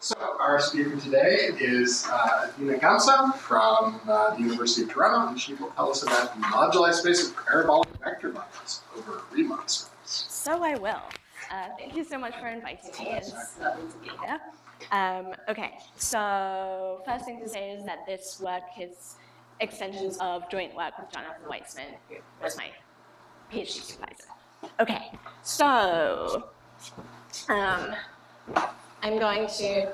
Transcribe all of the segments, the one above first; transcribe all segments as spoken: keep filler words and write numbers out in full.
So our speaker today is uh, Adina Gamsa from uh, the University of Toronto, and she will tell us about the moduli space of parabolic vector bundles over Riemann circles. So I will. Uh, thank you so much for inviting me. It's lovely to be here. Um, okay, so first thing to say is that this work is extensions of joint work with Jonathan Weitzman, who was my PhD supervisor. Okay, so um, I'm going to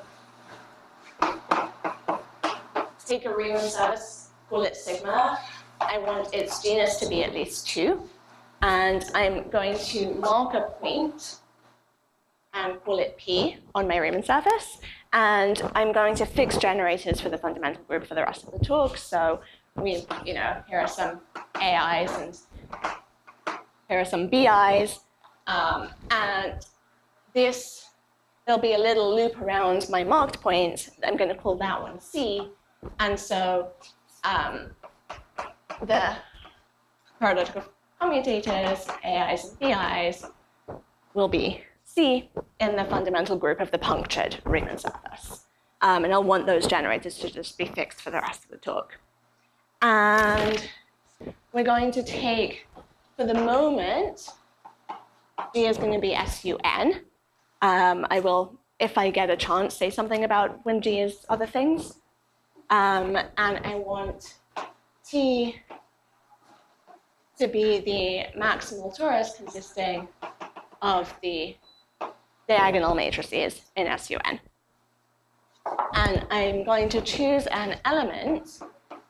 take a Riemann surface, call it sigma. I want its genus to be at least two. And I'm going to mark a point and call it P on my Riemann surface. And I'm going to fix generators for the fundamental group for the rest of the talk. So we, you know, here are some A Is and here are some B Is. Um, and this, there'll be a little loop around my marked point. I'm going to call that one C. And so um, the paradox of commutators, A Is and B Is, will be C in the fundamental group of the punctured Riemann surface. Um, and I'll want those generators to just be fixed for the rest of the talk. And we're going to take, for the moment, G is going to be S U N. Um, I will, if I get a chance, say something about when G is other things. Um, and I want T to be the maximal torus consisting of the diagonal matrices in S U N. And I'm going to choose an element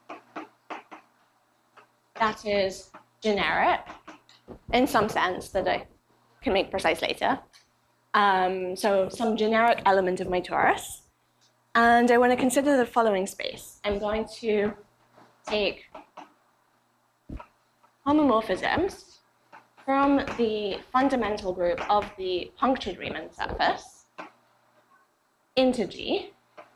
that is generic in some sense that I can make precise later. Um, so some generic element of my torus. And I want to consider the following space. I'm going to take homomorphisms from the fundamental group of the punctured Riemann surface into G.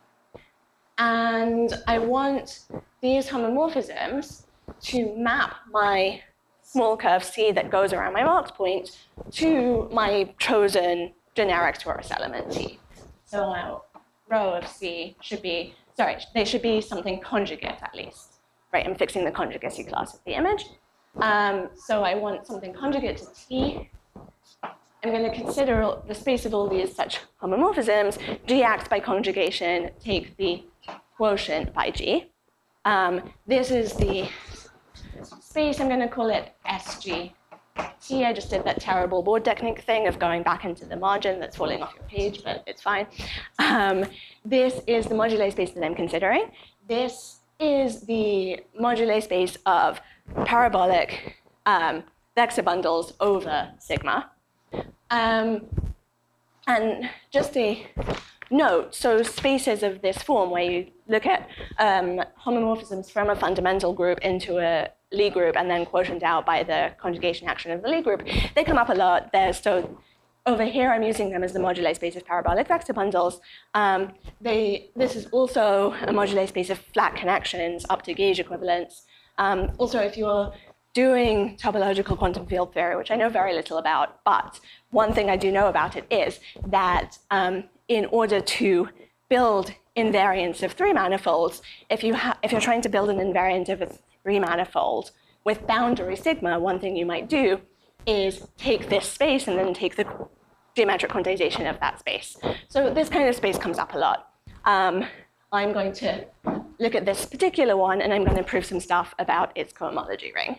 And I want these homomorphisms to map my small curve C that goes around my marked point to my chosen generic torus element T. So my row of C should be, sorry, they should be something conjugate at least. Right, I'm fixing the conjugacy class of the image. Um, so I want something conjugate to T. I'm going to consider the space of all these such homomorphisms. G acts by conjugation, take the quotient by G. Um, this is the space, I'm going to call it S G T. I just did that terrible board technique thing of going back into the margin that's falling off your page, but it's fine. Um, this is the moduli space that I'm considering. This is the moduli space of parabolic um, vector bundles over sigma. Um, and just a note, so spaces of this form where you look at um, homomorphisms from a fundamental group into a Lie group and then quotient out by the conjugation action of the Lie group, they come up a lot there. So over here, I'm using them as the moduli space of parabolic vector bundles. Um, they, this is also a moduli space of flat connections up to gauge equivalence. Um, also, if you're doing topological quantum field theory, which I know very little about, but one thing I do know about it is that um, in order to build invariants of three manifolds, if, you if you're trying to build an invariant of a three manifold with boundary sigma, one thing you might do is take this space and then take the geometric quantization of that space. So this kind of space comes up a lot. Um, I'm going to look at this particular one, and I'm going to prove some stuff about its cohomology ring.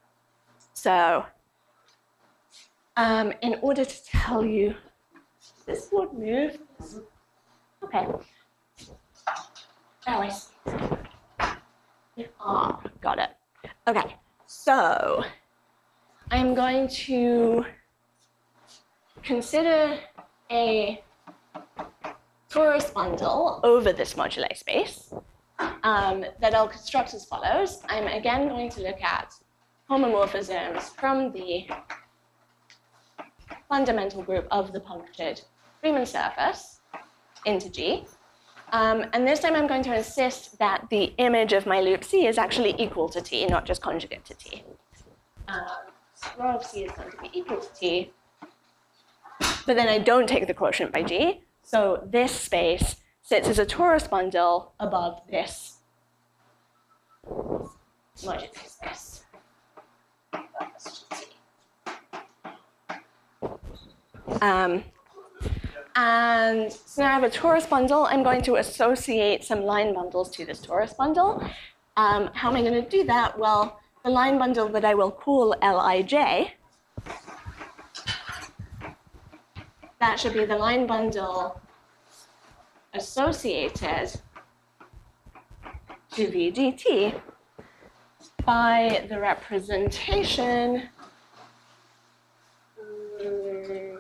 So um, in order to tell you, this board move? Okay. Oh, I see. Ah, got it. Okay, so I'm going to consider a torus bundle over this moduli space um, that I'll construct as follows. I'm again going to look at homomorphisms from the fundamental group of the punctured Riemann surface into G. Um, and this time I'm going to insist that the image of my loop C is actually equal to T, not just conjugate to T. Um, so rho of C is going to be equal to T. But then I don't take the quotient by G. So this space sits as a torus bundle above this. What is this? Um, and so now I have a torus bundle. I'm going to associate some line bundles to this torus bundle. Um, how am I going to do that? Well, the line bundle that I will call Lij, that should be the line bundle associated to V D T by the representation um,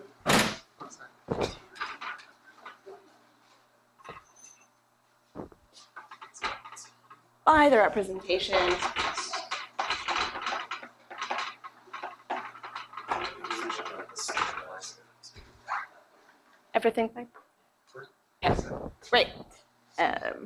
by the representation everything fine? Yes, great. Um,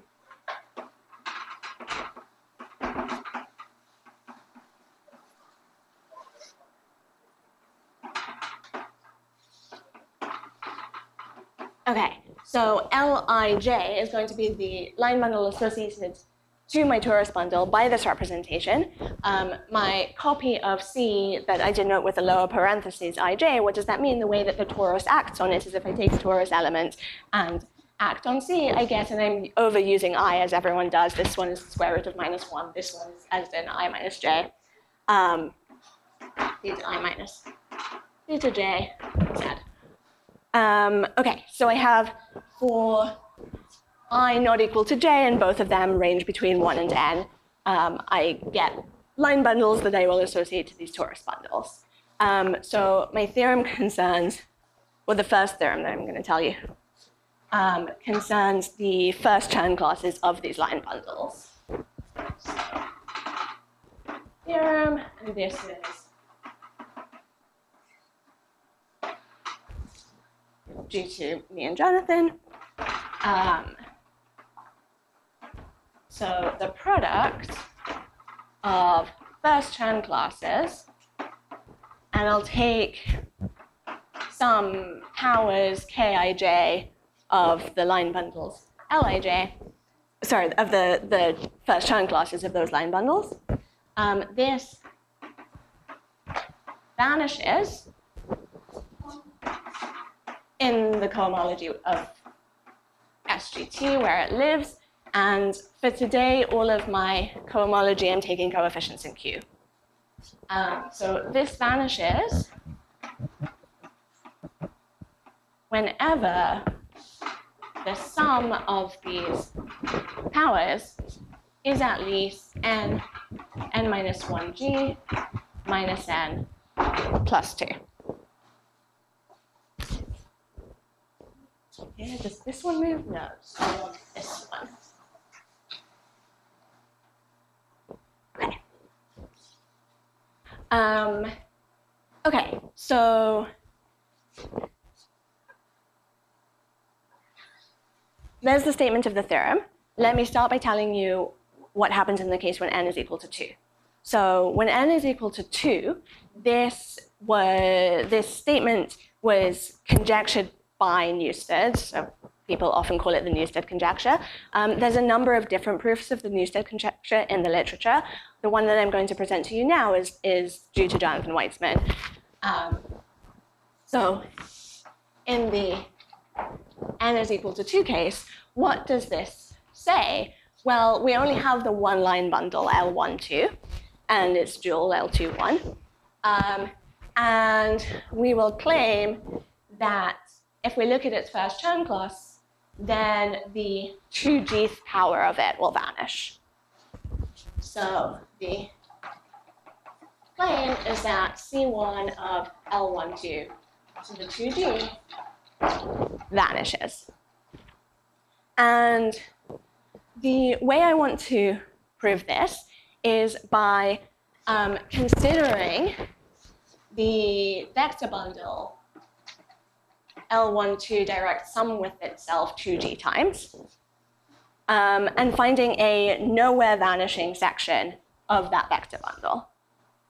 okay, so Lij is going to be the line bundle associated to my torus bundle by this representation. Um, my copy of C that I denote with the lower parentheses ij, what does that mean? The way that the torus acts on it is if I take a torus element and act on C, I get, and I'm overusing I as everyone does. This one is the square root of minus one. This one is as in I minus j. Um, theta I minus theta j z. Um, okay, so I have for I not equal to j, and both of them range between one and n. Um, I get line bundles that I will associate to these torus bundles. Um, so my theorem concerns, well, the first theorem that I'm going to tell you, um, concerns the first Chern classes of these line bundles. So, theorem, and this is due to me and Jonathan. Um, so the product of first Chern classes, and I'll take some powers Kij of the line bundles Lij, sorry, of the, the first Chern classes of those line bundles. Um, this vanishes in the cohomology of S G T where it lives. And for today, all of my cohomology, I'm taking coefficients in Q. Um, so this vanishes whenever the sum of these powers is at least n, n minus one g minus n plus two. Yeah, does this one move? No, so I want this one. Okay. Um, okay, so there's the statement of the theorem. Let me start by telling you what happens in the case when n is equal to two. So when n is equal to two, this was this statement was conjectured by Newstead, so people often call it the Newstead conjecture. Um, there's a number of different proofs of the Newstead conjecture in the literature. The one that I'm going to present to you now is, is due to Jonathan Weitzman. Um, so in the n is equal to two case, what does this say? Well, we only have the one line bundle L one two, and its dual L two one. Um, and we will claim that if we look at its first Chern class, then the two gth power of it will vanish. So the claim is that C one of L one two to the two g vanishes. And the way I want to prove this is by um, considering the vector bundle L one two direct sum with itself two g times, um, and finding a nowhere vanishing section of that vector bundle.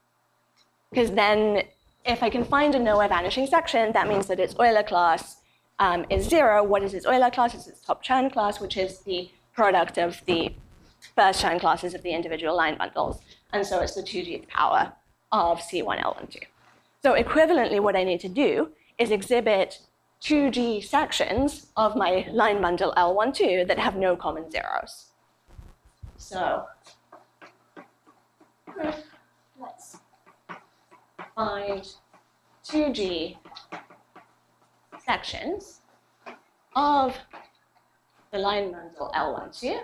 Because then if I can find a nowhere vanishing section, that means that it's Euler class, um, is zero, what is its Euler class? It's its top Chern class, which is the product of the first Chern classes of the individual line bundles. And so it's the two G power of C one L one two. So equivalently, what I need to do is exhibit two G sections of my line bundle L one two that have no common zeros. So let's find two G sections of the line bundle L one two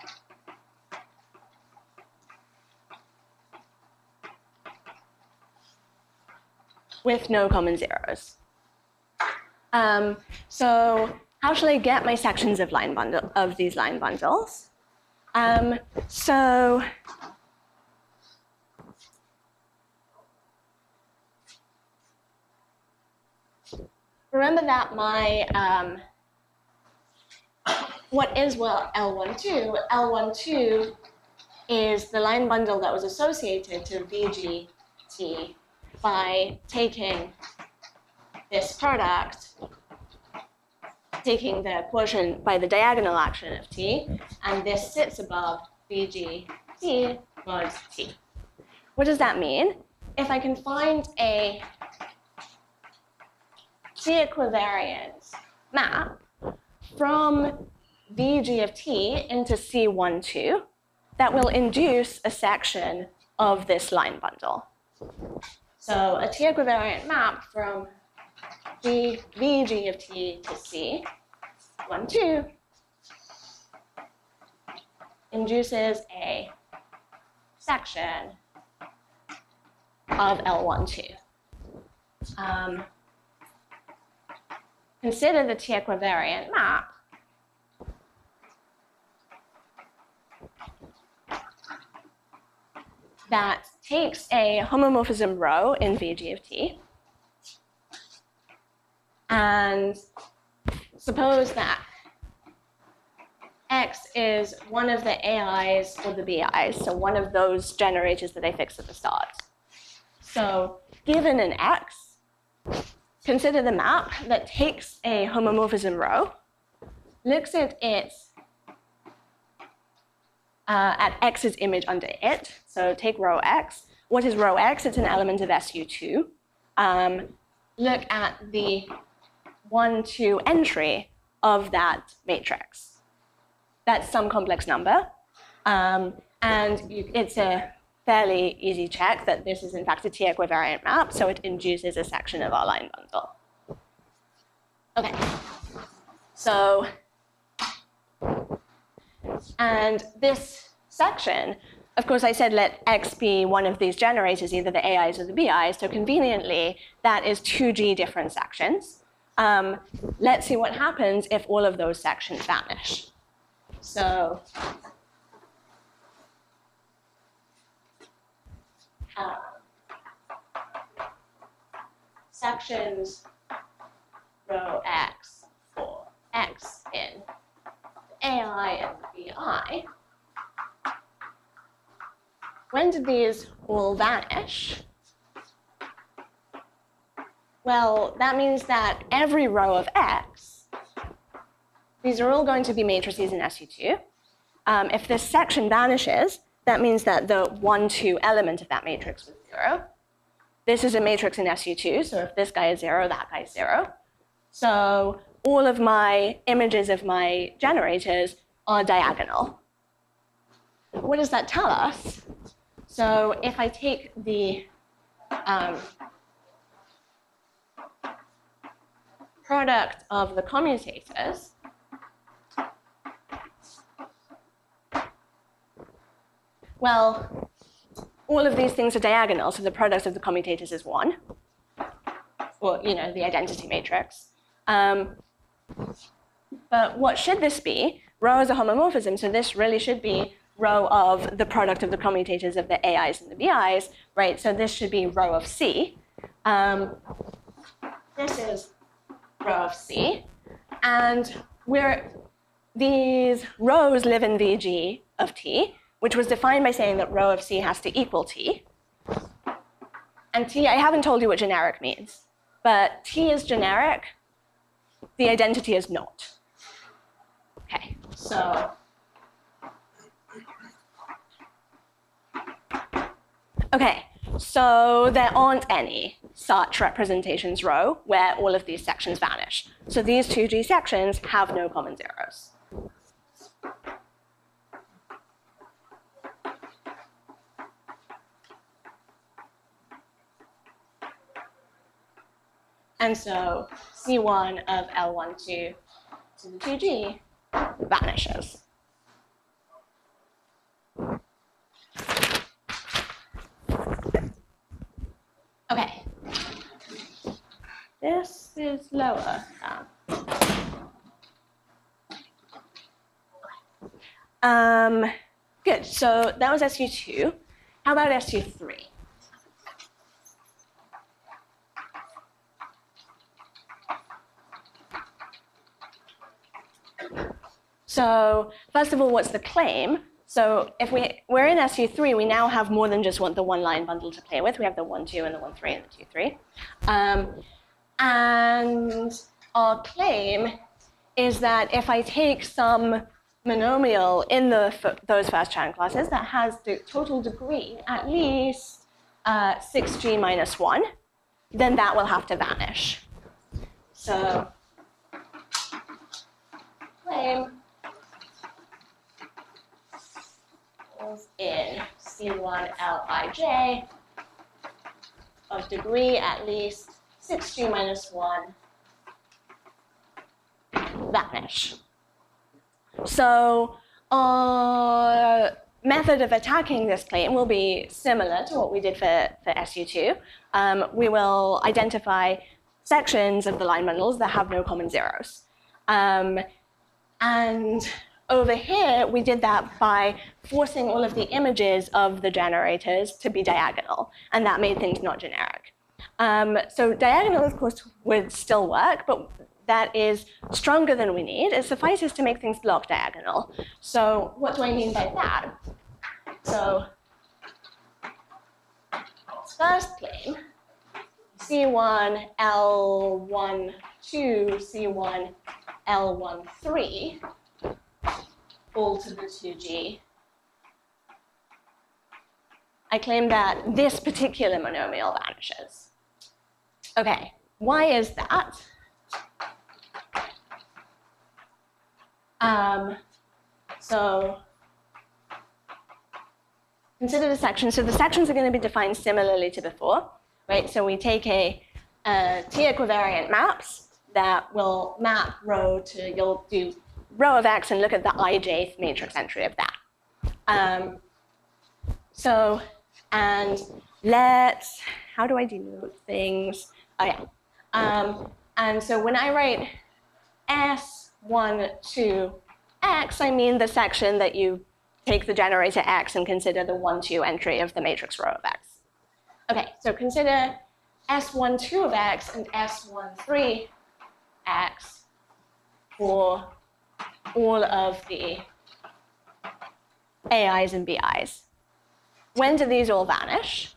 with no common zeros. Um, so how shall I get my sections of line bundle of these line bundles? Um, so remember that my um, what is well L one two? L one two is the line bundle that was associated to V G T by taking this product, taking the quotient by the diagonal action of T, and this sits above V G T mod T. What does that mean? If I can find a T equivariant map from V G of T into C one two, that will induce a section of this line bundle. So a T equivariant map from G, V G of T to C one two induces a section of L one two. Um, consider the T equivariant map that takes a homomorphism rho in V G of T, and suppose that X is one of the A Is or the B Is, so one of those generators that I fixed at the start. So given an X, consider the map that takes a homomorphism rho, looks at its Uh, at X's image under it. So take rho X. What is rho X? It's an element of S U two. Um, look at the one, two entry of that matrix. That's some complex number. Um, and you, it's a fairly easy check that this is in fact a T equivariant map, so it induces a section of our line bundle. Okay, so and this section, of course, I said let X be one of these generators, either the A Is or the B Is. So conveniently, that is two G different sections. Um, let's see what happens if all of those sections vanish. So uh, sections rho X for X in A I and B I, when did these all vanish? Well, that means that every row of X, these are all going to be matrices in S U two. Um, if this section vanishes, that means that the one, two element of that matrix was zero. This is a matrix in S U two, so if this guy is zero, that guy is zero. So all of my images of my generators are diagonal. What does that tell us? So if I take the um, product of the commutators, well, all of these things are diagonal, so the product of the commutators is one, or you know, the identity matrix. Um, but what should this be? Rho is a homomorphism, so this really should be rho of the product of the commutators of the A Is and the B Is, right? So this should be rho of C. Um, this is rho of C, and we're, these rows live in V G of T, which was defined by saying that rho of C has to equal T. And T, I haven't told you what generic means, but T is generic the identity is not. Okay, so okay, so there aren't any such representations row where all of these sections vanish. So these two G sections have no common zeros. And so C one of L one two to the two G vanishes. Okay. This is lower down. Um, good, so that was S U two. How about S U three? So first of all, what's the claim? So if we, we're in S U three, we now have more than just one, the one line bundle to play with. We have the one two and the one three and the two three. Um, and our claim is that if I take some monomial in the, those first Chern classes that has the total degree at least uh, six G minus one, then that will have to vanish. So claim in C one L I J of degree at least six G minus one vanish. So our method of attacking this claim will be similar to what we did for, for S U two. Um, we will identify sections of the line bundles that have no common zeros. Um, and over here, we did that by forcing all of the images of the generators to be diagonal, and that made things not generic. Um, so diagonal, of course, would still work, but that is stronger than we need. It suffices to make things block diagonal. So what do I mean by that? So first claim, C one L one two, C one L one three, all to the two G. I claim that this particular monomial vanishes. Okay, why is that? Um, so consider the sections. So the sections are going to be defined similarly to before, right? So we take a, a T equivariant maps that will map row to, you'll do row of X and look at the I J matrix entry of that. Um, so, and let's, how do I denote things? Oh yeah. Um, and so when I write S one, two, X, I mean the section that you take the generator X and consider the one, two entry of the matrix row of X. Okay, so consider S one, two of X and S one, three X for all of the A Is and B Is. When do these all vanish?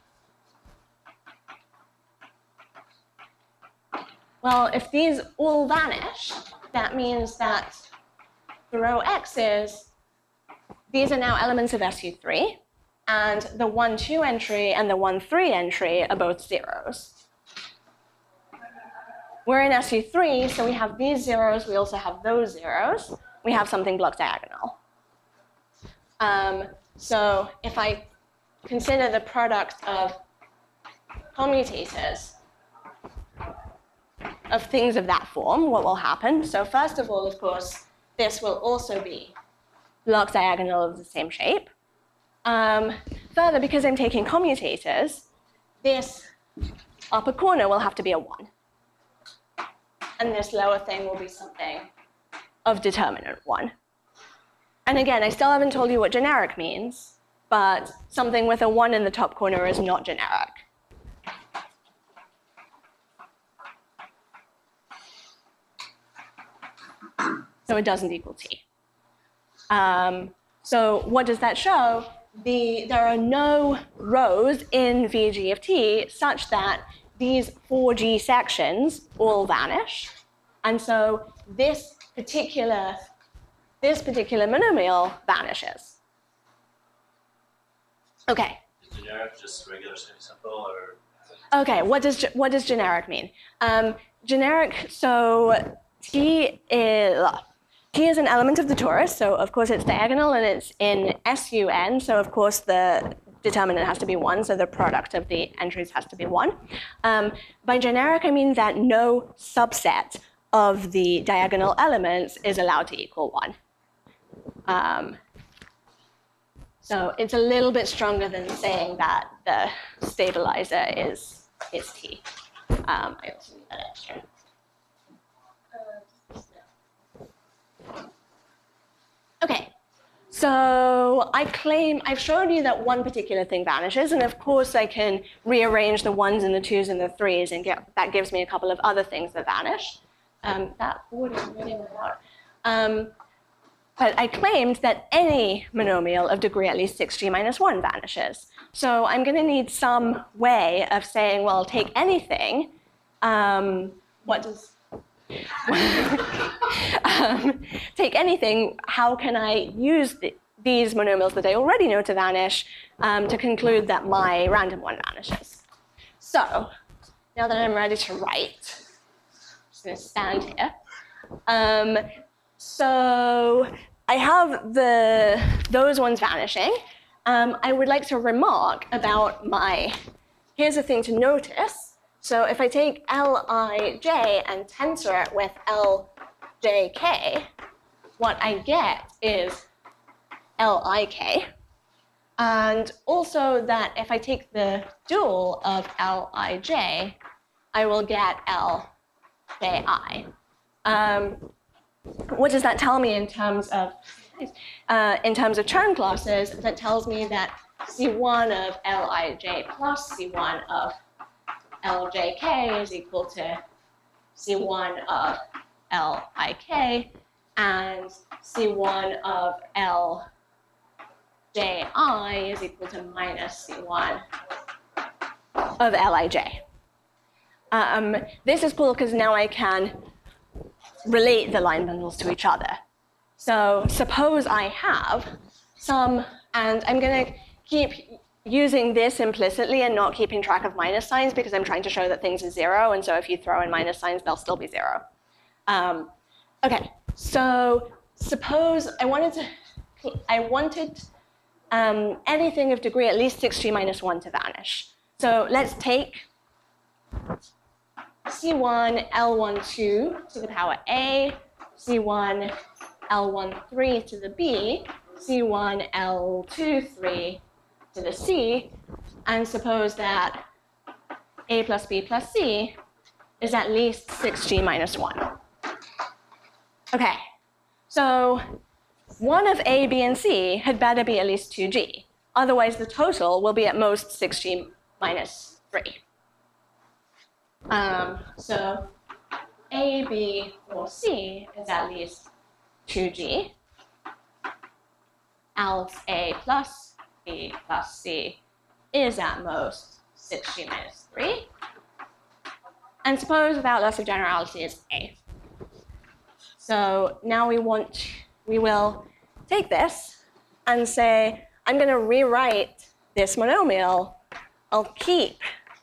Well, if these all vanish, that means that the row X's, these are now elements of S U three, and the one, two entry and the one, three entry are both zeros. We're in S U three, so we have these zeros, we also have those zeros. We have something block diagonal. Um, so if I consider the product of commutators of things of that form, what will happen? So first of all, of course, this will also be block diagonal of the same shape. Um, further, because I'm taking commutators, this upper corner will have to be a one. And this lower thing will be something of determinant one. And again, I still haven't told you what generic means, but something with a one in the top corner is not generic. So it doesn't equal T. Um, so what does that show? The, there are no rows in V G of T such that these four G sections all vanish. And so this particular, this particular monomial vanishes. Okay. Is generic just regular semi-simple, or? Okay, what does, what does generic mean? Um, generic, so T is, T is an element of the torus, so of course it's diagonal and it's in S U N, so of course the determinant has to be one, so the product of the entries has to be one. Um, by generic, I mean that no subset of the diagonal elements is allowed to equal one. Um, so it's a little bit stronger than saying that the stabilizer is, is T. Um, I also need that extra. Okay. So I claim, I've shown you that one particular thing vanishes, and of course I can rearrange the ones and the twos and the threes, and get, that gives me a couple of other things that vanish. Um, that would have really went out. Um, but I claimed that any monomial of degree at least six g minus one vanishes. So I'm going to need some way of saying, well, take anything. Um, what does... um, take anything, how can I use the, these monomials that I already know to vanish um, to conclude that my random one vanishes? So now that I'm ready to write, I'm just going to stand here. Um, so I have the, those ones vanishing. Um, I would like to remark about my, here's a thing to notice. So if I take Lij and tensor it with Ljk, what I get is Lik. And also that if I take the dual of Lij, I will get Lji. Um, what does that tell me in terms of, uh, in terms of term classes? That tells me that C one of Lij plus C one of Ljk is equal to C one of Lik, and C one of Lji is equal to minus C one of Lij. Um, this is cool because now I can relate the line bundles to each other. So suppose I have some, and I'm going to keep using this implicitly and not keeping track of minus signs because I'm trying to show that things are zero, and so if you throw in minus signs, they'll still be zero. Um, okay, so suppose I wanted to, I wanted um, anything of degree at least six g minus one to vanish. So let's take C one L one two to the power A, C one L one three to the B, C one L two three to the C, and suppose that A plus B plus C is at least six g minus one. Okay, so one of A, B, and C had better be at least two g. Otherwise, the total will be at most six g minus three. Um, so A, B, or C is at least two g, else A plus B plus C is at most six g minus three. And suppose without loss of generality is A. So now we want, we will take this and say, I'm going to rewrite this monomial. I'll keep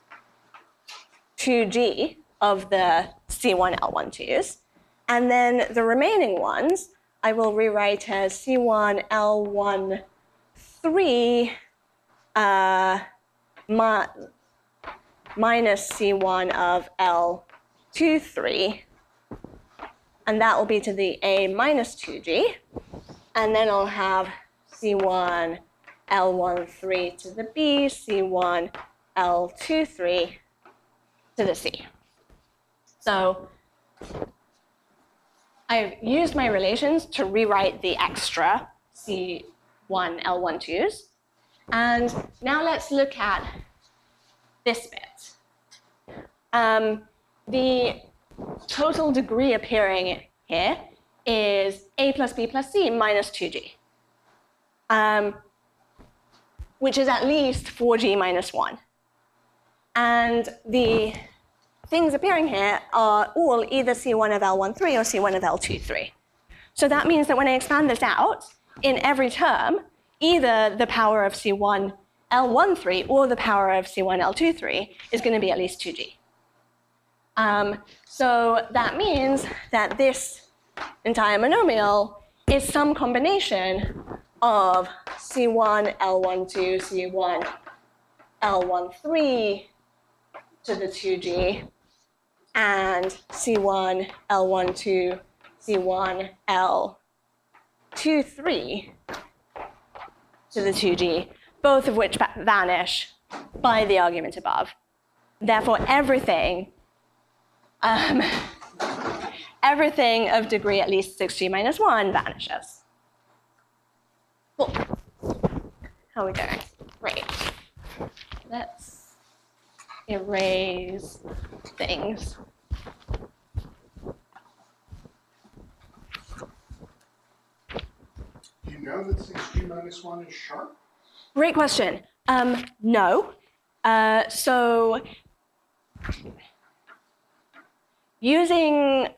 two g of the C one L one twos, and then the remaining ones I will rewrite as C one L one three uh, mi minus C one of L two three, and that will be to the A minus two g, and then I'll have C one L one three to the B, C one L two three to the C. So I've used my relations to rewrite the extra C one L one twos. And now let's look at this bit. Um, the total degree appearing here is A plus B plus C minus two g, um, which is at least four g minus one. And the things appearing here are all either C one of L one three or C one of L two three. So that means that when I expand this out, in every term, either the power of C one L one three or the power of C one L two three is going to be at least two G. Um, so that means that this entire monomial is some combination of C one L one two, C one L one three to the two G, and C one L one two, C one L two three to the two G, both of which vanish by the argument above. Therefore, everything, um, everything of degree at least six G minus one vanishes. Cool. How are we doing? Great. Let's erase things. You know that six G minus one is sharp? Great question. Um, no. Uh, so using,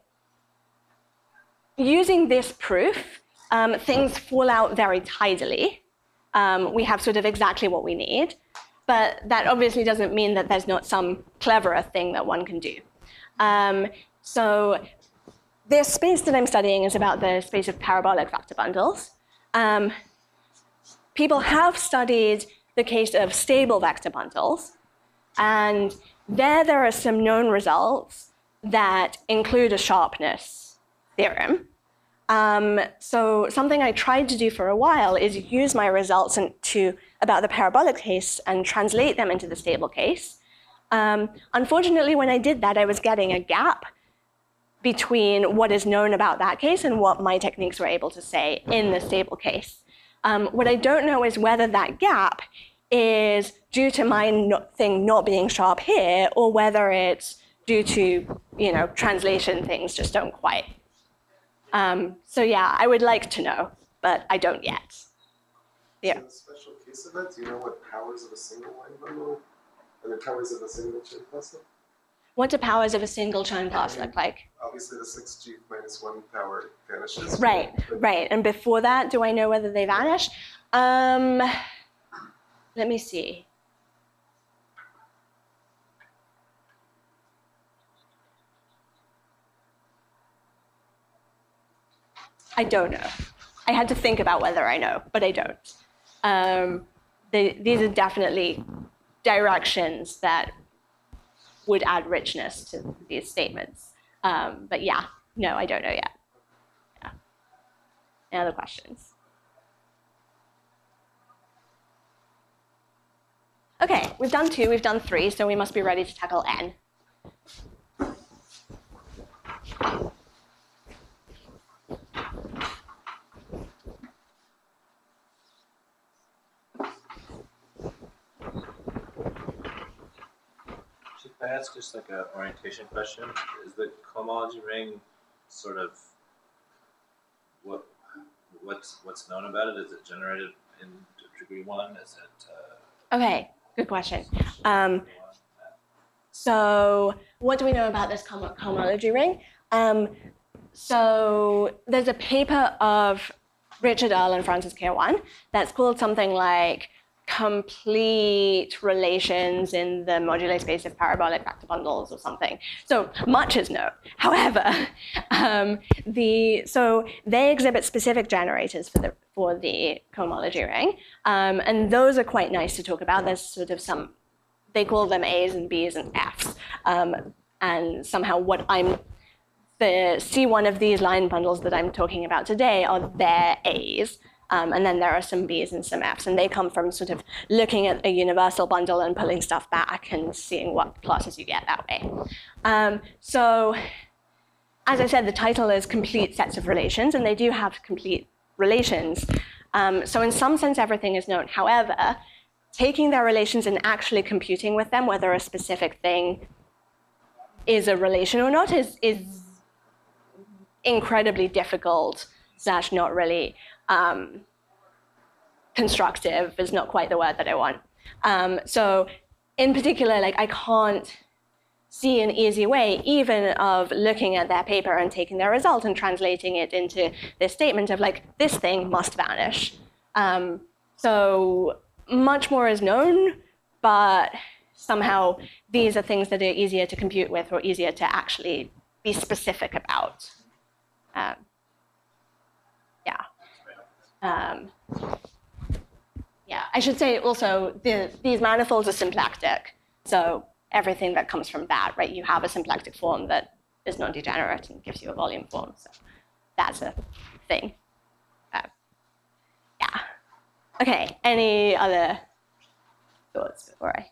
using this proof, um, things fall out very tidily. Um, we have sort of exactly what we need. But that obviously doesn't mean that there's not some cleverer thing that one can do. Um, so this space that I'm studying is about the space of parabolic vector bundles. Um, people have studied the case of stable vector bundles, and there there are some known results that include a sharpness theorem. Um, so something I tried to do for a while is use my results into, about the parabolic case and translate them into the stable case. Um, unfortunately, when I did that, I was getting a gap between what is known about that case and what my techniques were able to say in the stable case. Um, what I don't know is whether that gap is due to my no thing not being sharp here, or whether it's due to, you know, translation things just don't quite. Um, so yeah, I would like to know, but I don't yet. Yeah. So in the special case of that, do you know what powers of a single line bundle and the powers of a single chain class look? What do powers of a single Chern class look like? Obviously, the six G minus one power vanishes. Right, but right. And before that, do I know whether they vanish? Um, let me see. I don't know. I had to think about whether I know, but I don't. Um, they, these are definitely directions that would add richness to these statements. Um, but yeah, no, I don't know yet. Yeah. Any other questions? Okay, we've done two, we've done three, so we must be ready to tackle N. Should I ask just like an orientation question? Is the cohomology ring sort of what what's what's known about it? Is it generated in degree one? Is it? Uh, Okay, good question. Um, so what do we know about this cohomology ring? Um, so there's a paper of Richard Earle and Francis Kirwan that's called something like Complete Relations in the Moduli Space of Parabolic Vector Bundles or something. So much is known. However, um, the, so they exhibit specific generators for the, for the cohomology ring. Um, and those are quite nice to talk about. There's sort of some, they call them A's and B's and F's. Um, and somehow what I'm, the C one of these line bundles that I'm talking about today are their A's. Um, and then there are some B's and some F's, and they come from sort of looking at a universal bundle and pulling stuff back and seeing what classes you get that way. Um, so as I said, the title is Complete Sets of Relations, and they do have complete relations. Um, so in some sense, everything is known. However, taking their relations and actually computing with them, whether a specific thing is a relation or not, is, is incredibly difficult slash not really Um, constructive is not quite the word that I want. Um, so in particular, like I can't see an easy way, even of looking at their paper and taking their result and translating it into this statement of like, this thing must vanish. Um, so much more is known, but somehow these are things that are easier to compute with or easier to actually be specific about. Um, yeah. Um, yeah, I should say also the, these manifolds are symplectic. So everything that comes from that, right? You have a symplectic form that is non-degenerate and gives you a volume form. So that's a thing. Uh, yeah. Okay, any other thoughts before I?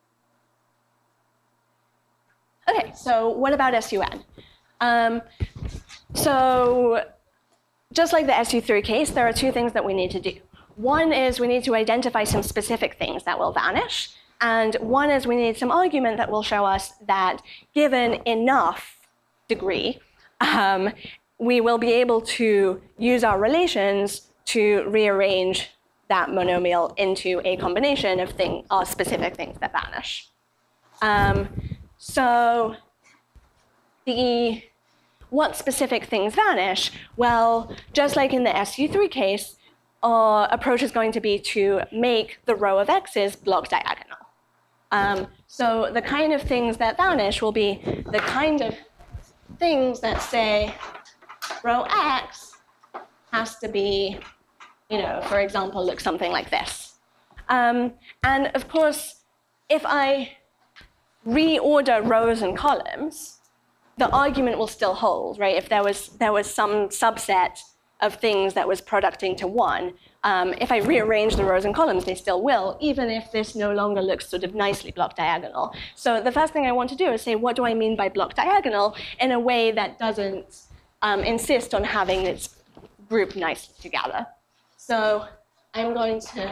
Okay, so what about S U N? Um, so just like the S U three case, there are two things that we need to do. One is we need to identify some specific things that will vanish. And one is we need some argument that will show us that given enough degree, um, we will be able to use our relations to rearrange that monomial into a combination of thing, uh, specific things that vanish. Um, so the what specific things vanish? Well, just like in the S U three case, our approach is going to be to make the row of x's block diagonal. Um, so the kind of things that vanish will be the kind of things that say row x has to be, you know, for example, look something like this. Um, and of course, if I reorder rows and columns, the argument will still hold, right? If there was, there was some subset of things that was producting to one, um, if I rearrange the rows and columns, they still will, even if this no longer looks sort of nicely block diagonal. So the first thing I want to do is say, what do I mean by block diagonal in a way that doesn't um, insist on having its group nicely together. So I'm going to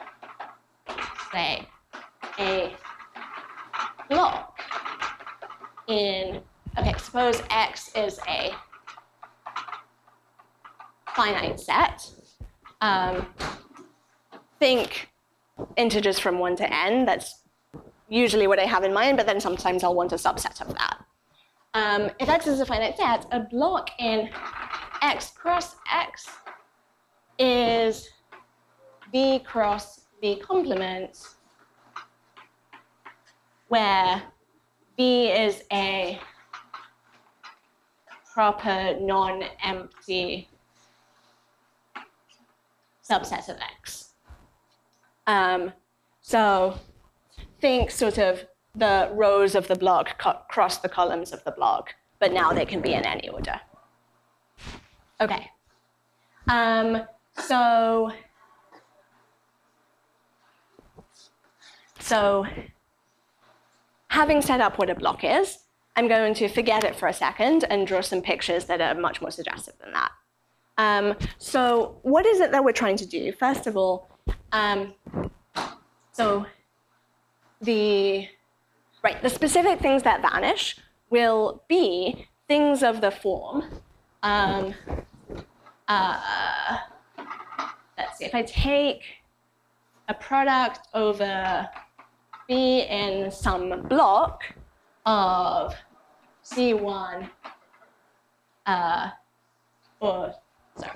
say a block in, okay, suppose X is a finite set. Um, think integers from one to n. That's usually what I have in mind, but then sometimes I'll want a subset of that. Um, if X is a finite set, a block in X cross X is V cross V complement, where V is a proper non-empty subset of X. Um, so think sort of the rows of the block cross the columns of the block, but now they can be in any order. Okay. Um, so, so having set up what a block is, I'm going to forget it for a second and draw some pictures that are much more suggestive than that. Um, so what is it that we're trying to do? First of all, um, so the, right, the specific things that vanish will be things of the form. Um, uh, let's see, if I take a product over B in some block of C one, uh, or sorry.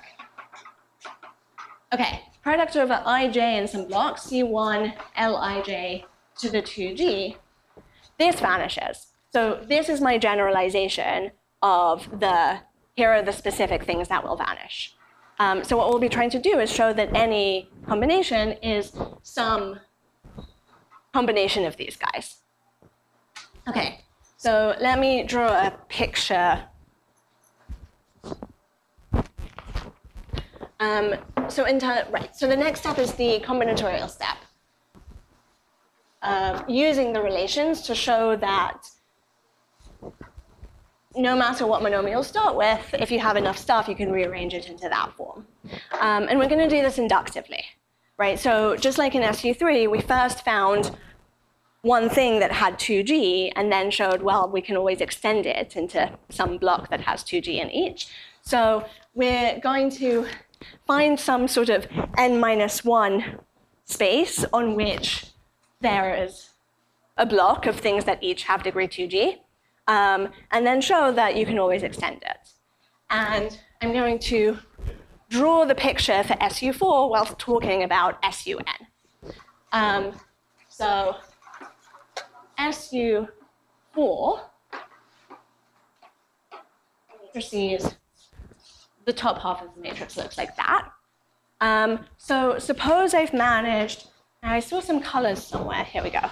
Okay, product over ij in some block, C one Lij to the two G, this vanishes. So this is my generalization of the, here are the specific things that will vanish. Um, so what we'll be trying to do is show that any combination is some combination of these guys. Okay, so let me draw a picture. Um, so, into, right, so the next step is the combinatorial step. Uh, using the relations to show that no matter what monomial you start with, if you have enough stuff, you can rearrange it into that form. Um, and we're going to do this inductively, right? So just like in S U three, we first found one thing that had two G and then showed, well, we can always extend it into some block that has two G in each. So we're going to find some sort of n minus one space on which there is a block of things that each have degree two G, um, and then show that you can always extend it. And I'm going to draw the picture for S U four whilst talking about S U N. Um, so S U four matrices, the top half of the matrix looks like that. Um, so suppose I've managed, I saw some colors somewhere, here we go.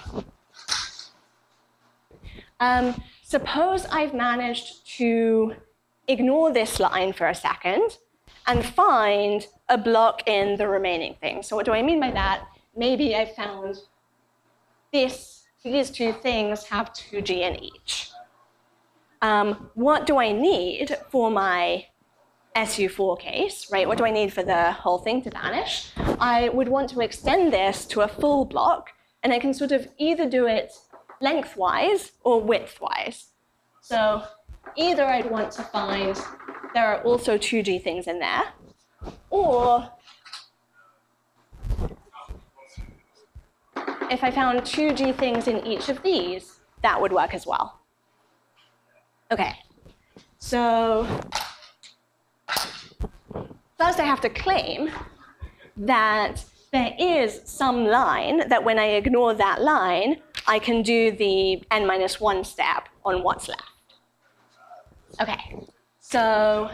Um, suppose I've managed to ignore this line for a second and find a block in the remaining things. So what do I mean by that? Maybe I found this, these two things have two G in each. Um, what do I need for my S U four case, right? What do I need for the whole thing to vanish? I would want to extend this to a full block, and I can sort of either do it lengthwise or widthwise. So either I'd want to find there are also two G things in there, or if I found two G things in each of these, that would work as well. Okay, so first I have to claim that there is some line that when I ignore that line, I can do the n minus one step on what's left. Okay, so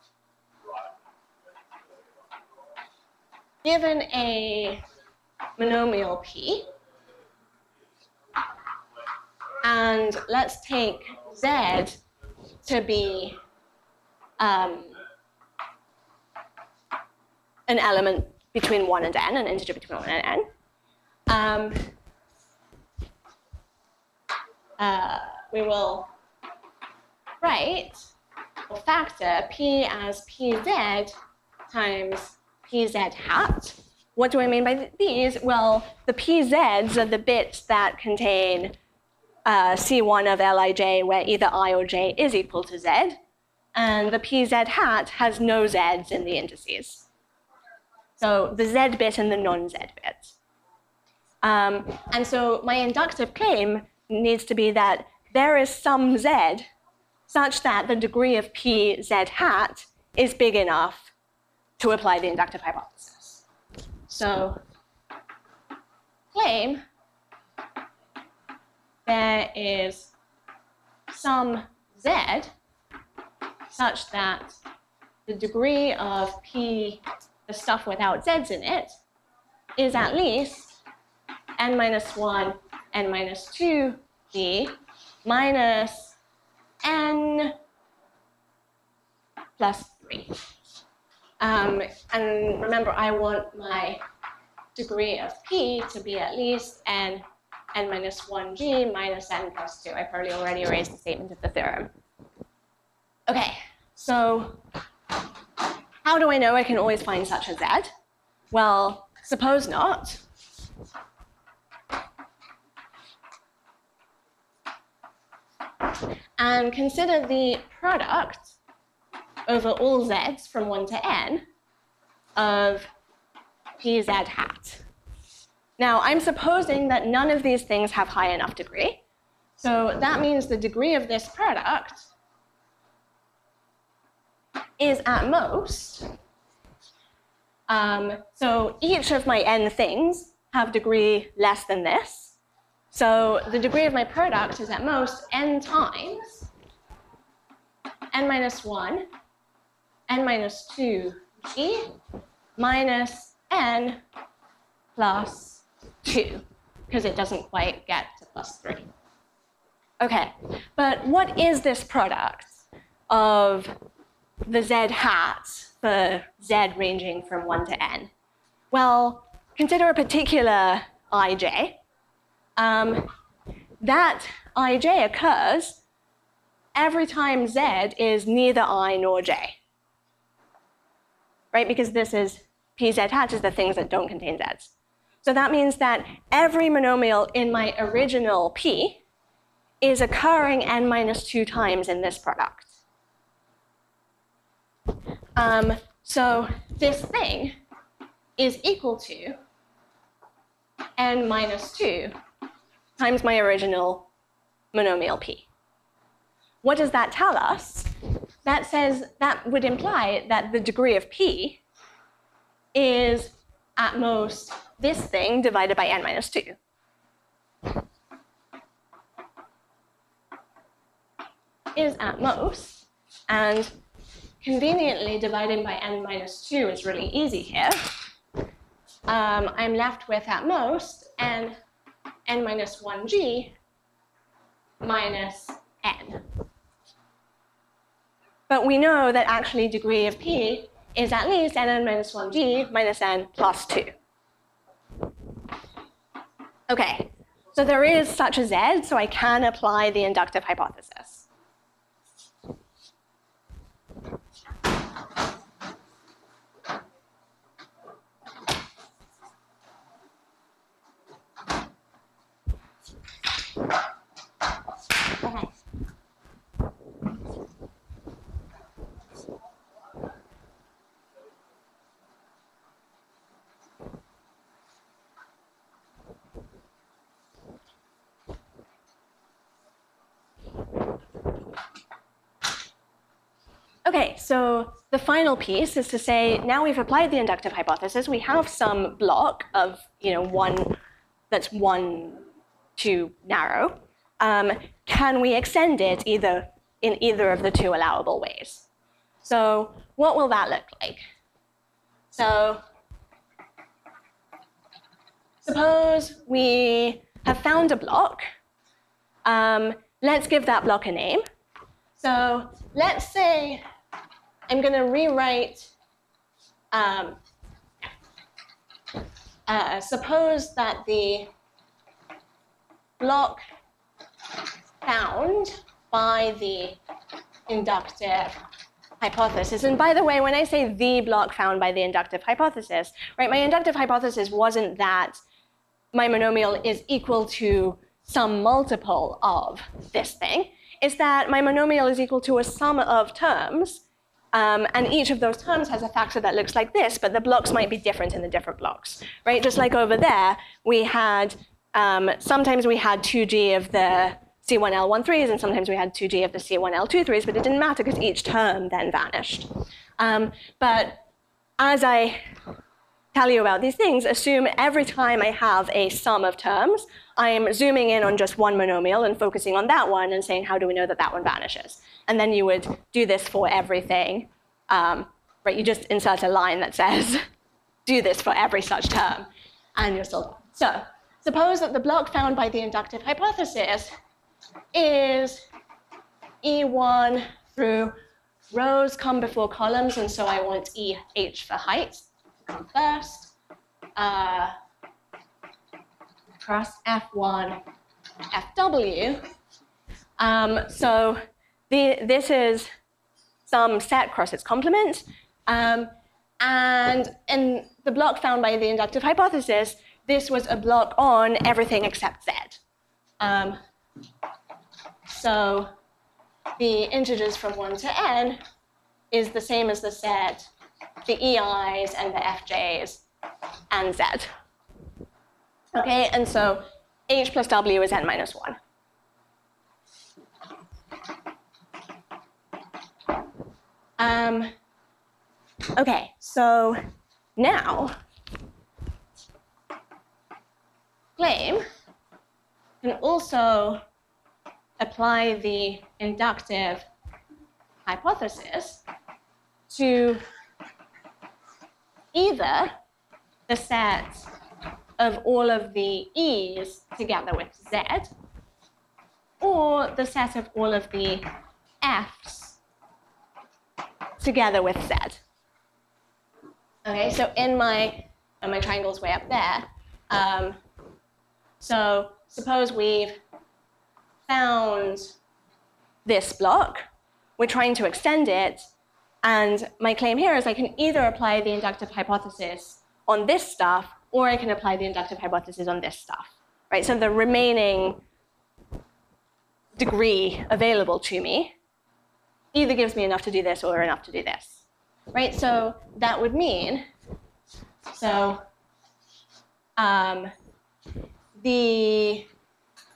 given a monomial P, and let's take Z to be um, an element between one and n, an integer between one and n. Um, uh, we will write or factor p as pz times pz hat. What do I mean by these? Well, the pz's are the bits that contain uh, C one of Lij, where either I or j is equal to z, and the pz hat has no z's in the indices. So the z bit and the non-z bit. Um, and so my inductive claim needs to be that there is some z such that the degree of pz hat is big enough to apply the inductive hypothesis. So claim there is some z such that the degree of p, the stuff without z's in it, is at least n minus one, n minus two g minus n plus three. Um, and remember, I want my degree of p to be at least n, n minus one g minus n plus two. I probably already erased the statement of the theorem. Okay, so how do I know I can always find such a z? Well, suppose not. And consider the product over all z's from one to n of pz hat. Now, I'm supposing that none of these things have high enough degree. So that means the degree of this product is at most, um, so each of my n things have degree less than this. So the degree of my product is at most n times n minus one, n minus two g minus n plus two, because it doesn't quite get to plus three. Okay, but what is this product of the z hats for z ranging from one to n? Well, consider a particular ij. Um, that ij occurs every time z is neither I nor j, right? Because this is pz hat is the things that don't contain z's. So that means that every monomial in my original p is occurring n minus two times in this product. Um, so this thing is equal to n minus two times my original monomial p. What does that tell us? That says that would imply that the degree of p is at most this thing divided by n minus two. Is at most, and conveniently dividing by n minus two is really easy here. Um, I'm left with at most n, n minus one g minus n. But we know that actually degree of p is at least n minus one g minus n plus two. Okay, so there is such a z, so I can apply the inductive hypothesis. Okay. Okay, so the final piece is to say, now we've applied the inductive hypothesis, we have some block of, you know, one that's one too narrow. Um, can we extend it either in either of the two allowable ways? So what will that look like? So suppose we have found a block. Um, let's give that block a name. So let's say I'm going to rewrite, um, uh, suppose that the block found by the inductive hypothesis, and by the way, when I say the block found by the inductive hypothesis, right, my inductive hypothesis wasn't that my monomial is equal to some multiple of this thing. It's that my monomial is equal to a sum of terms, um, and each of those terms has a factor that looks like this, but the blocks might be different in the different blocks, right? Just like over there, we had, um, sometimes we had two g of the C one L one threes, and sometimes we had two g of the C one L two threes, but it didn't matter because each term then vanished. Um, but as I tell you about these things, assume every time I have a sum of terms, I'm zooming in on just one monomial and focusing on that one and saying, how do we know that that one vanishes? And then you would do this for everything, um, right? You just insert a line that says, do this for every such term, and you're still done. So suppose that the block found by the inductive hypothesis is E one through rows come before columns, and so I want E H for height to come first. Uh, cross F one, F W. Um, so the, this is some set cross its complement. Um, and in the block found by the inductive hypothesis, this was a block on everything except Z. Um, so the integers from one to n is the same as the set, the E Is and the F Js and Z. Okay, and so H plus W is n minus one. Um, okay, so now claim can also apply the inductive hypothesis to either the set of all of the E's together with Z, or the set of all of the F's together with Z. Okay, so in my, and my triangle's way up there, um, so suppose we've found this block, we're trying to extend it, and my claim here is I can either apply the inductive hypothesis on this stuff, or I can apply the inductive hypothesis on this stuff, right? So the remaining degree available to me either gives me enough to do this or enough to do this, right? So that would mean, so um, the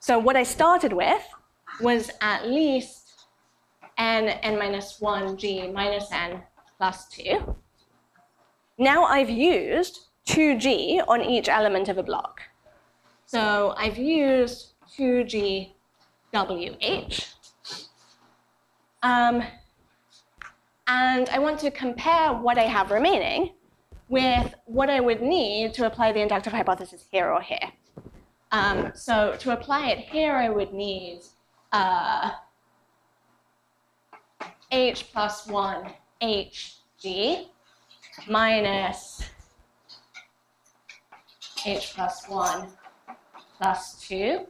So what I started with was at least n, n minus one, g minus n plus two. Now I've used two g on each element of a block. So I've used two g w h. Um, and I want to compare what I have remaining with what I would need to apply the inductive hypothesis here or here. Um, so to apply it here, I would need uh, h plus one hg minus h plus one plus two.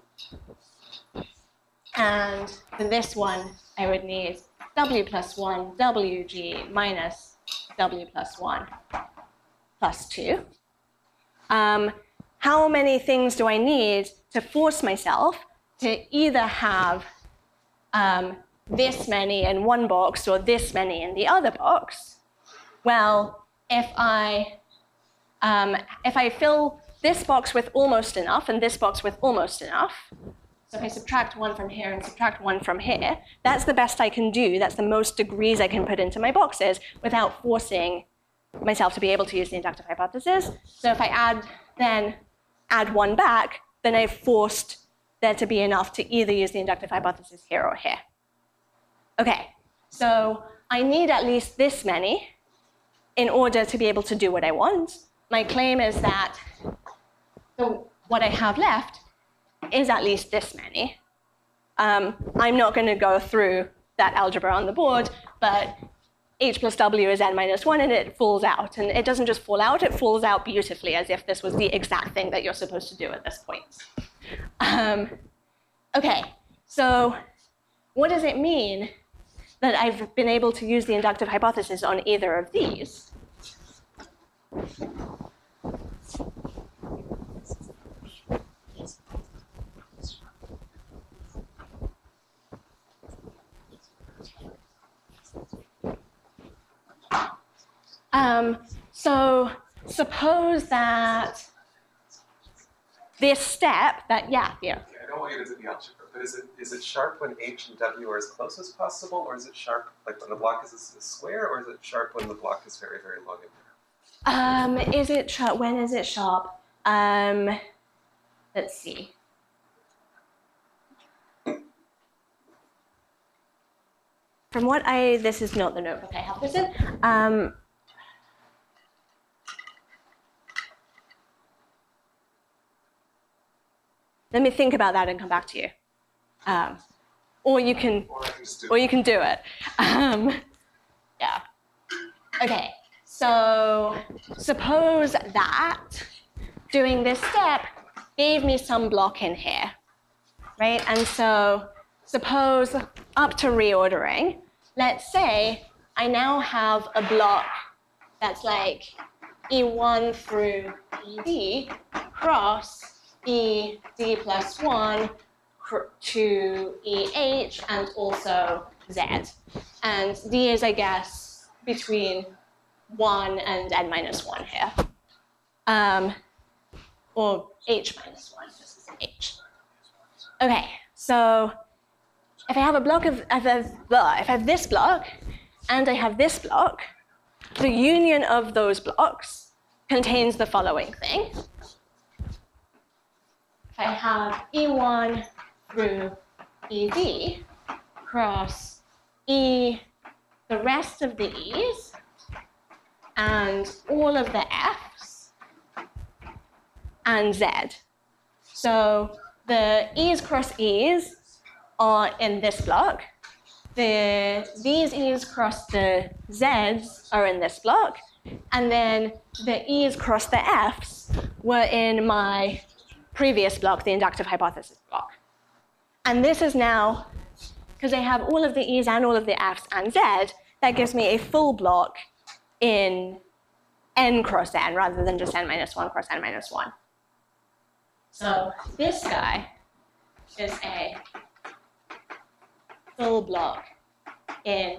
And for this one, I would need w plus one wg minus w plus one plus two. Um, how many things do I need to force myself to either have um, this many in one box or this many in the other box? Well, if I, um, if I fill this box with almost enough and this box with almost enough, so if I subtract one from here and subtract one from here, that's the best I can do. That's the most degrees I can put into my boxes without forcing myself to be able to use the inductive hypothesis. So if I add, then add one back, then I've forced there to be enough to either use the inductive hypothesis here or here. Okay, so I need at least this many in order to be able to do what I want. My claim is that the, what I have left is at least this many. Um, I'm not going to go through that algebra on the board, but h plus w is n minus one, and it falls out. And it doesn't just fall out, it falls out beautifully, as if this was the exact thing that you're supposed to do at this point. Um, OK, so what does it mean that I've been able to use the inductive hypothesis on either of these? Um, so suppose that this step, that, yeah, yeah. I don't want you to do the algebra, but is it is it sharp when h and w are as close as possible, or is it sharp like when the block is a, a square, or is it sharp when the block is very, very long in there? Um, is it sharp? When is it sharp? Um, let's see. From what I, this is not the notebook I have this in. Um, Let me think about that and come back to you. Um, or you can, Or I can just do or you can do it. Um, yeah. Okay. So suppose that doing this step gave me some block in here, right? And so suppose up to reordering, let's say I now have a block that's like E one through E D cross E D plus one to E H and also Z. And D is, I guess, between one and n minus one here. Um, or H minus one, this is H. Okay, so if I have a block of, if I have, if I have this block and I have this block, the union of those blocks contains the following thing. If I have E one through E D cross E, the rest of the E's, and all of the F's, and Z. So the E's cross E's are in this block. The, these E's cross the Z's are in this block. And then the E's cross the F's were in my previous block, the inductive hypothesis block. And this is now, because I have all of the E's and all of the F's and Z, that gives me a full block in n cross n, rather than just n minus one cross n minus one. So this guy is a full block in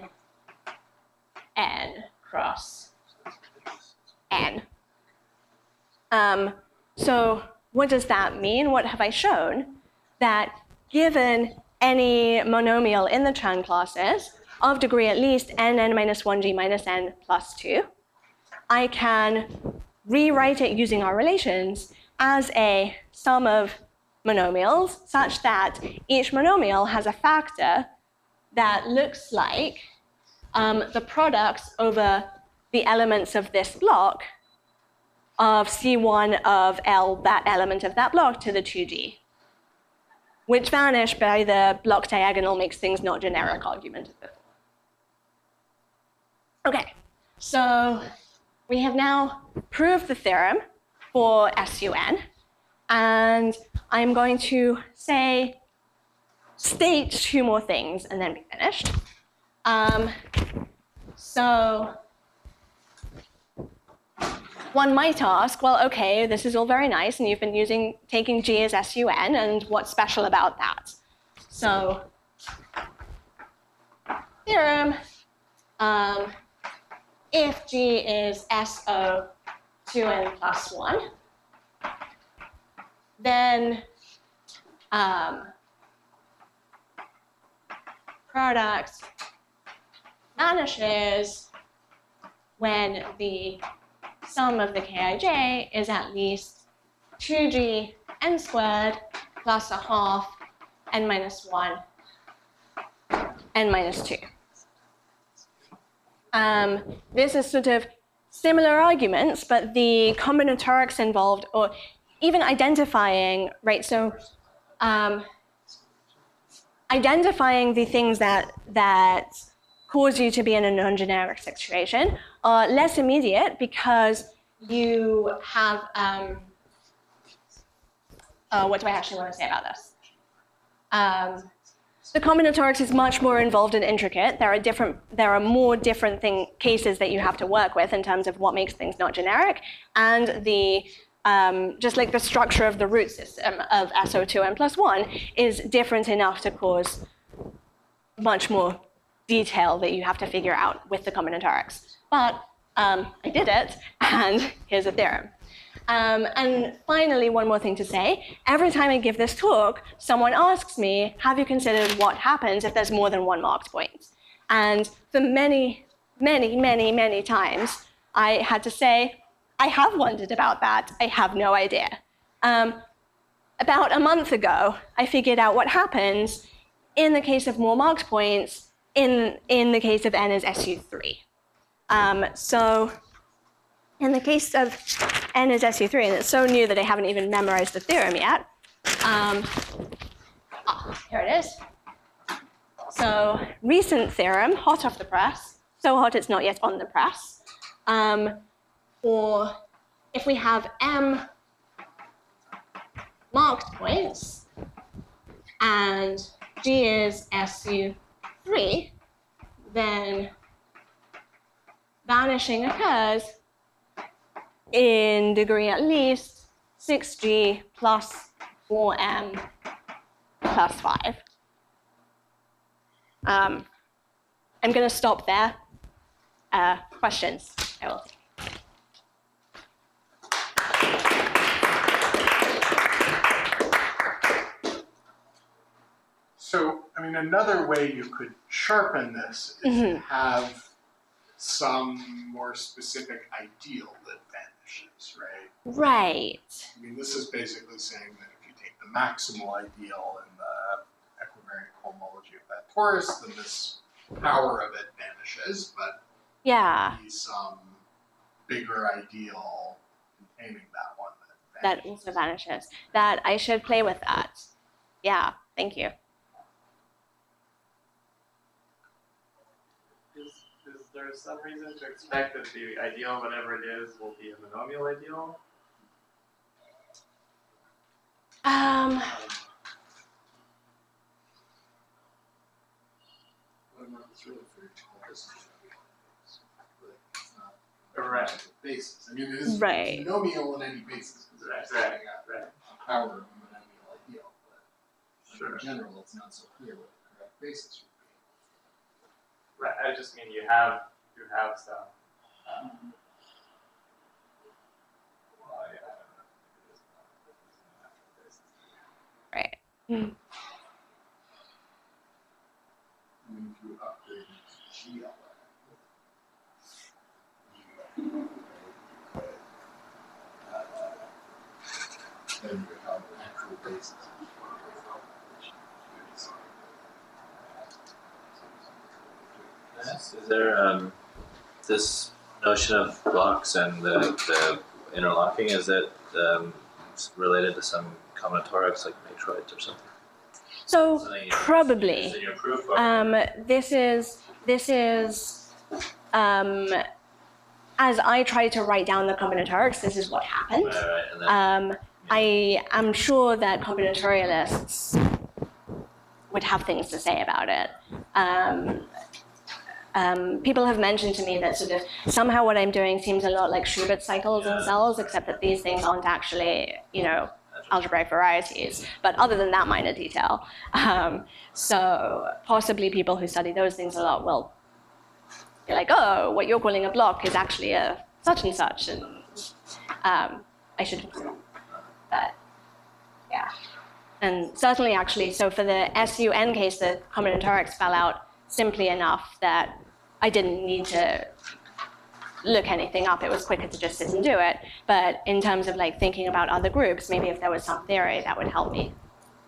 n cross n. Um, so what does that mean? What have I shown? That given any monomial in the Chern classes of degree at least n n minus one g minus n plus two, I can rewrite it using our relations as a sum of monomials such that each monomial has a factor that looks like um, the products over the elements of this block of C one of L, that element of that block, to the two g, which vanish by the block diagonal makes things not generic argument of before. Okay, so we have now proved the theorem for S U N, and I'm going to say, state two more things and then be finished. Um, so one might ask, well, okay, this is all very nice, and you've been using taking G as S U N, and what's special about that? So theorem, um, if G is S O two n plus one, then um, product vanishes when the sum of the Kij is at least two g n squared plus a half n minus one n minus two. Um, this is sort of similar arguments, but the combinatorics involved, or even identifying, right? So um, identifying the things that that cause you to be in a non-generic situation are less immediate because you have, um, uh, what do I actually want to say about this? Um, the combinatorics is much more involved and intricate. There are different, there are more different thing, cases that you have to work with in terms of what makes things not generic, and the um, just like the structure of the root system of S O two n plus one is different enough to cause much more detail that you have to figure out with the combinatorics. But um, I did it, and here's a theorem. Um, and finally, one more thing to say. Every time I give this talk, someone asks me, have you considered what happens if there's more than one marked point? And for many, many, many, many times, I had to say, I have wondered about that. I have no idea. Um, about a month ago, I figured out what happens in the case of more marked points in, in the case of n is S U three. Um, so in the case of n is S U three, and it's so new that I haven't even memorized the theorem yet. Um, ah, here it is. So recent theorem, hot off the press, so hot it's not yet on the press. Um, or if we have m marked points, and G is S U three, then vanishing occurs in degree at least six g plus four m plus five. Um, I'm going to stop there. Uh, questions? I will take. So, I mean, another way you could sharpen this is Mm-hmm. to have some more specific ideal that vanishes, right? Right. I mean, this is basically saying that if you take the maximal ideal in the equivariant cohomology of that torus, then this power of it vanishes, but Yeah, be some bigger ideal containing that one that that vanishes. also vanishes. That I should play with that. Yeah, thank you. Is, is there some reason to expect that the ideal, whatever it is, will be a monomial ideal? Um, Well, no, it's really very tall, isn't it? Like, it's not Right. a basis. I mean, it is Right. monomial in any basis. Because Right, it's right, setting up right. a power of a monomial ideal. But Sure. in general, it's not so clear what the correct basis would Right. I just mean you have you have some. Um, well, yeah, I don't know. It is not- it is not a basis. right. Mm. then you would have an actual basis. Yes. Is there um, this notion of blocks and the, the interlocking? Is that um, related to some combinatorics like matroids or something? So Something you- probably. is in your proof or- Um, this is this is um, as I try to write down the combinatorics. This is what happened. Right, right, and then, Um, I am sure that combinatorialists would have things to say about it. Um, um, people have mentioned to me that sort of somehow what I'm doing seems a lot like Schubert cycles and cells, except that these things aren't actually, you know, algebraic varieties. But other than that minor detail, um, so possibly people who study those things a lot will be like, oh, what you're calling a block is actually a such and such, and um, I should. But yeah, and certainly actually, so for the S U N case, the combinatorics fell out simply enough that I didn't need to look anything up. It was quicker to just sit and do it. But in terms of like thinking about other groups, maybe if there was some theory, that would help me.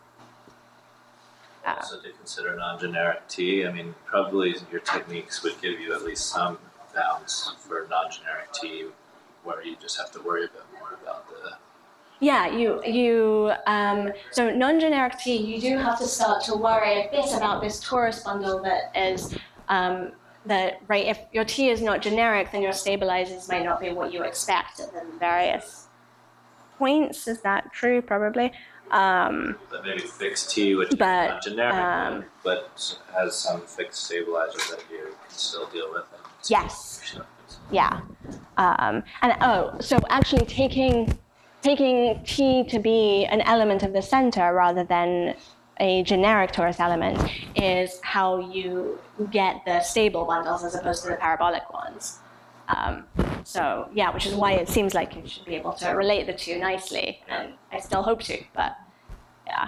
Uh, also to consider non-generic T. I mean, probably your techniques would give you at least some bounds for non-generic T, where you just have to worry a bit more about the. Yeah, you, you um, so non-generic T, you do have to start to worry a bit about this torus bundle that is, um, that, right, if your T is not generic, then your stabilizers might not be what you expect at the various points. Is that true? Probably. Um, But maybe fixed T, which But, is not generic, um, but has some fixed stabilizer that you can still deal with. And Yes. Yeah. Um, and oh, so actually taking taking T to be an element of the center rather than a generic torus element is how you get the stable bundles as opposed to the parabolic ones. Um, so yeah, which is why it seems like you should be able to relate the two nicely, and I still hope to, but yeah.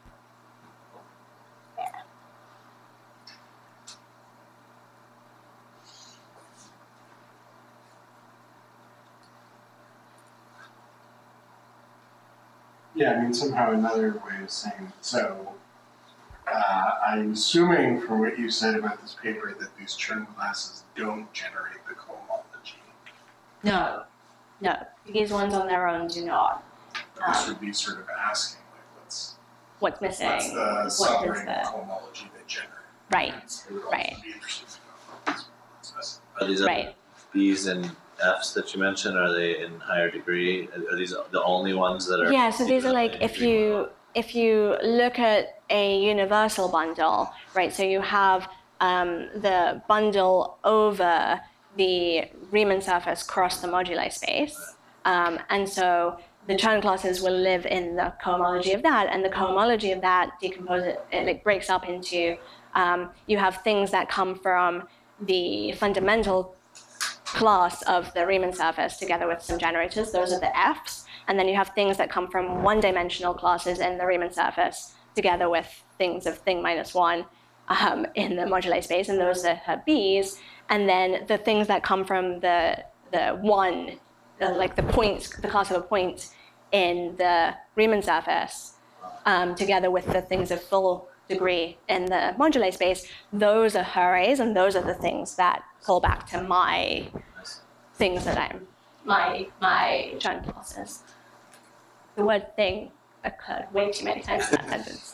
Yeah, I mean, somehow another way of saying, so uh, I'm assuming from what you said about this paper that these Chern classes don't generate the cohomology. No, no, these ones on their own do not. But this Um, would be sort of asking, like, what's, What's missing? what's the What is subring the cohomology they generate? right? It would also Right. be interesting to know. That's- Are these Right. other B's and F's that you mentioned, are they in higher degree? Are are these the only ones that are? Yeah, so these are like if you if you look at a universal bundle, right? So you have um, the bundle over the Riemann surface cross the moduli space, um, and so the Chern classes will live in the cohomology of that, and the cohomology of that decomposes it, it like breaks up into um, you have things that come from the fundamental class of the Riemann surface together with some generators. Those are the F's. And then you have things that come from one-dimensional classes in the Riemann surface together with things of thing minus one um, in the moduli space, and those are her B's. And then the things that come from the the one, the, like the points, the class of a point in the Riemann surface, um, together with the things of full degree in the moduli space, those are her A's, and those are the things that call back to my things that I'm, my, my Chern classes. The word thing occurred way too many times in that sentence.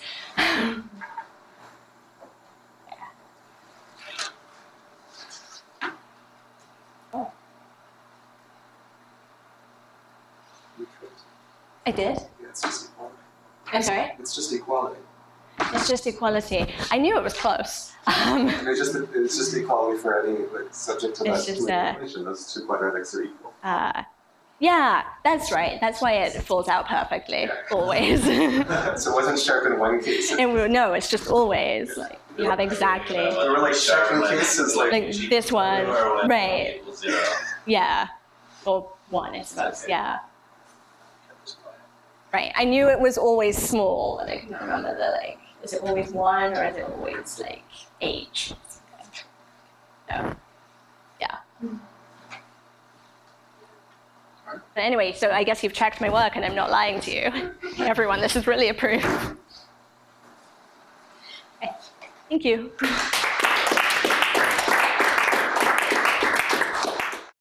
Oh. I did? Yeah, it's just equality. I'm sorry? It's just equality. It's just equality. I knew it was close. Um, And it's just it's just equality for any like subject to It's that just, fluid uh, equation. Those two quadratics are equal. uh, yeah, that's right. That's why it falls out perfectly, always. So it wasn't sharp in one case. And we- no, it's just always like you have exactly There were like sharp in cases like, like this one, Or when right? equals zero. Yeah, or one, I suppose. Yeah, right. I knew it was always small, and I couldn't remember the like. Is it always one or is it always like H? No. Yeah. Alright. But anyway, so I guess you've checked my work and I'm not lying to you. Everyone, this is really a proof. Okay, thank you.